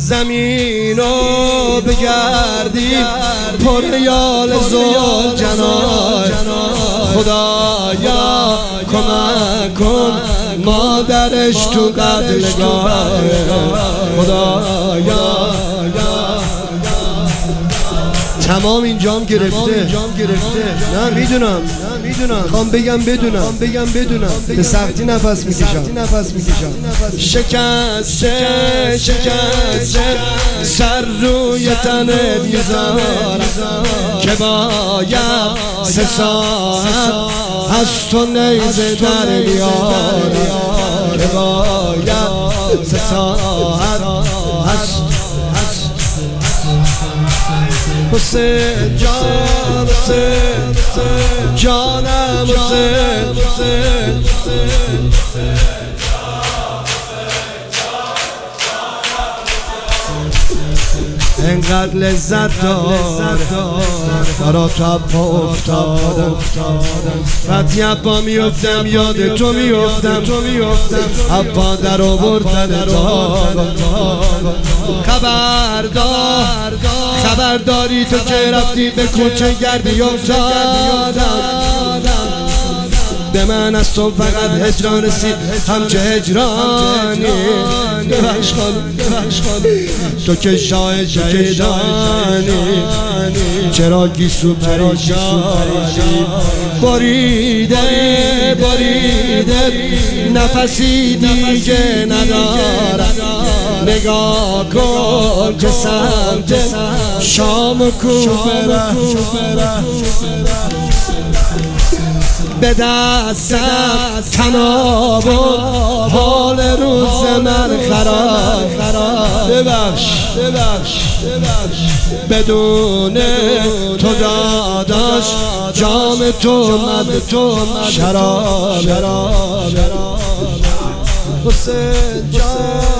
زمینو بگردی پر یال ذوالجلال. خدایا کمک کن مادرش تو قتلگاه. خدایا تمام اینجام گرفته. نه میدونم خوام بگم بدونم به سختی نفس میکشم. شکسته سر روی تنت میذارم که باید 3 ساعت از تو نیزه در بیارم. که باید 3 ساعت از حسین جان، جانم حسین. انقدر لذت دار برا تو پا افتادم. وقتی اپا میفتم یاد تو میفتم. اپا در آوردن خبرداری تو که رفتی به کوچه گردی افتادم. به من از تو فقط هجران رسید همچه هجرانی. ببخش خالی تو که شاه شهیدانی. چرا گیسو پریشانی بریده نفسی دیگه ندارم. نگاه کن که سمت شام و کوفه به دستم تناب و حال روز من خراب. ببخش بدون تو داداش جام تو شراب. حسین جان